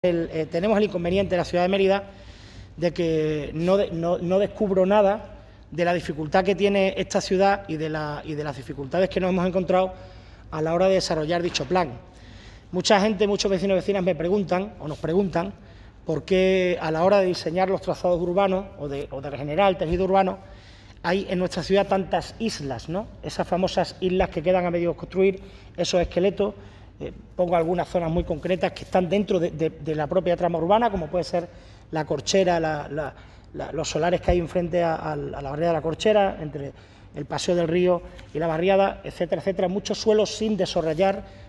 Tenemos el inconveniente en la ciudad de Mérida de que no descubro nada de la dificultad que tiene esta ciudad y de las dificultades que nos hemos encontrado a la hora de desarrollar dicho plan. Mucha gente, muchos vecinos y vecinas me preguntan o nos preguntan por qué a la hora de diseñar los trazados urbanos o de regenerar el tejido urbano hay en nuestra ciudad tantas islas, ¿no? Esas famosas islas que quedan a medio construir, esos esqueletos. Pongo algunas zonas muy concretas que están dentro de la propia trama urbana, como puede ser la Corchera, los solares que hay enfrente a la barriada de la Corchera, entre el Paseo del Río y la barriada, etcétera, etcétera. Muchos suelos sin desarrollar,